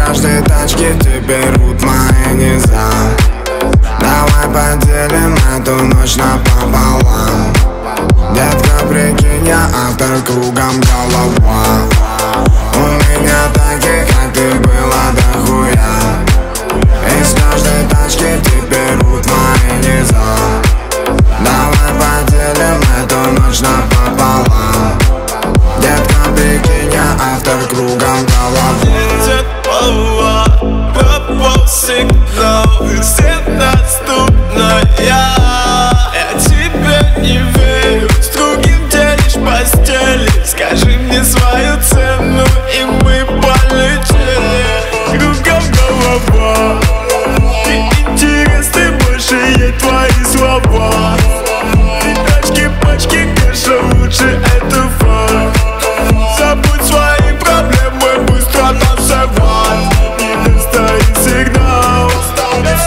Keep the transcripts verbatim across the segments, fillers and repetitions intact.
каждой тачки теперь рвут мои низа. Давай поделим эту ночь напополам. Детка, прикинь, я автор, кругом голова. У меня таких, как ты, было дохуя. Из каждой тачки теперь рвут мои низа. Давай поделим эту ночь напополам. Детка, прикинь, я автор, кругом голова. Едет волна, пропал сигнал, свет доступная. Я тебе не верю, с другим делишь постели. Скажи мне свою цену, и мы полетели. Кругом голова, ты интересный, больше ей твои слова. Ты тачки, пачки, конечно, лучше это факт. Забудь свои проблемы, быстро танцевать. Не достоит сигнал. У меня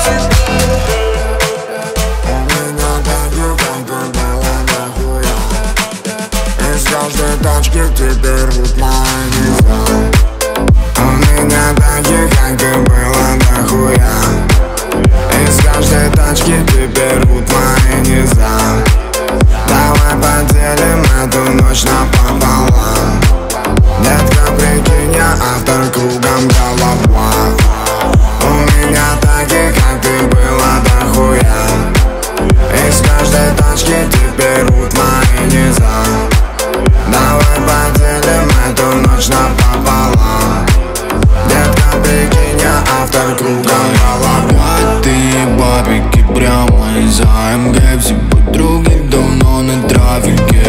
таких, как ты, было дохуя. Из каждой тачки теперь рвут мои низа. У меня таких, как ты, было дохуя. Из каждой тачки теперь рвут мои низа. Давай поделим эту ночь напополам. Детка, прикинь, я автор, кругом голова. У меня таких, как ты, было дохуя. Из каждой тачки теперь рвут мои низа. Давай поделим эту ночь напополам. Детка, прикинь, я автор, кругом голова. Ты бабики прямо из АМГ. Все подруги давно на трафике.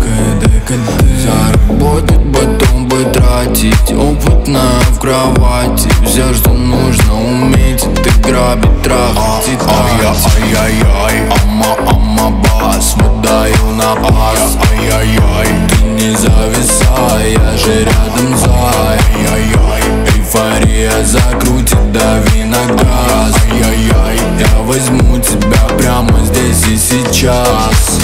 Заработать, потом потратить. Опытная в кровати. Все, что нужно уметь, это грабить, трахать и тратить. Ай-яй-яй, ама-ама бас, выдаю на пас. Ай-яй-яй, ты не зависай, я же рядом зай. Ай-яй-яй, эйфория закрутит, дави на газ. Ай-яй-яй, я возьму тебя прямо здесь и сейчас.